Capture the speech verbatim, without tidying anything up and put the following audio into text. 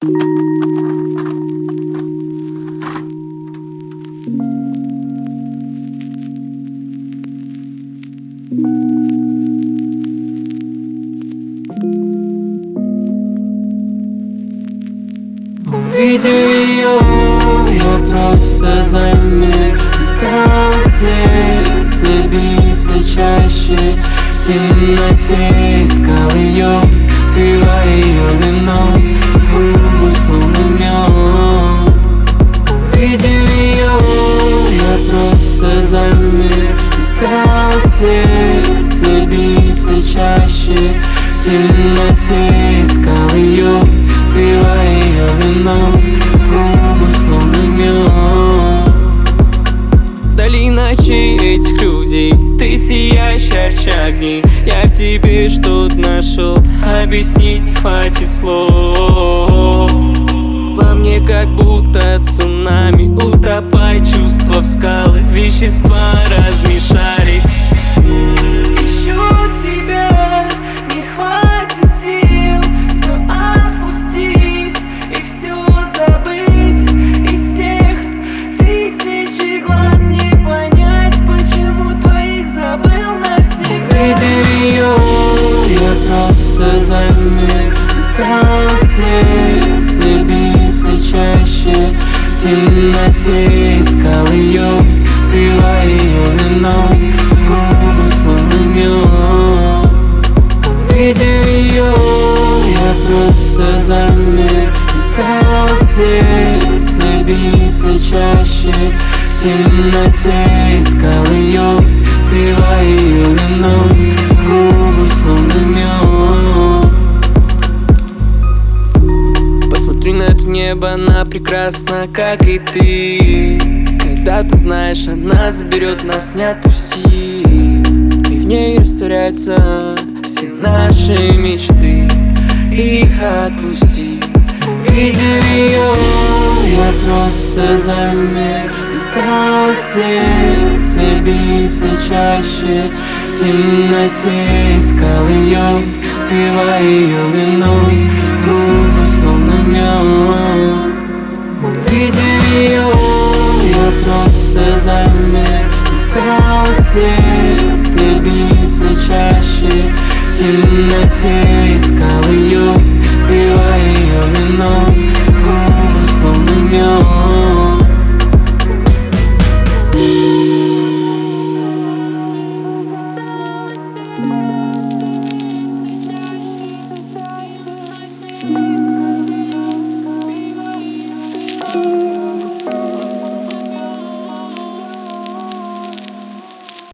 Увидев ее, я просто замер. Стало сердце биться чаще. В темноте искал ее, пила ее вино, губы словно мед. Увидев ее, я просто замер. Стало сердце биться чаще. В темноте искал ее, пила ее вино, губы словно мед. Вдали ночей этих людей ты сияешь ярче огней. Я в тебе что-то нашел, объяснить не хватит слов. Во мне как будто цунами утопает чувства в скалы. Вещества размешались. Ищу тебя, не хватит сил все отпустить и все забыть. Из всех тысячи глаз не понять, почему твоих забыл навсегда. Увидев ее, я просто замер. Стало сердце биться чаще. В темноте искал ее, пила ее вино, губы словно мед. Увидев ее, я просто замер. Стало сердце биться чаще. В темноте искал ее, пила ее вино, губы словно мед. Посмотри на это небо, она прекрасна, как и ты. Когда ты знаешь, она заберет нас, не отпусти. И в ней растворяются все наши мечты. Их отпусти. Увидев ее, я просто замер. Стало сердце биться чаще. В темноте искал ее, пила ее вино, губы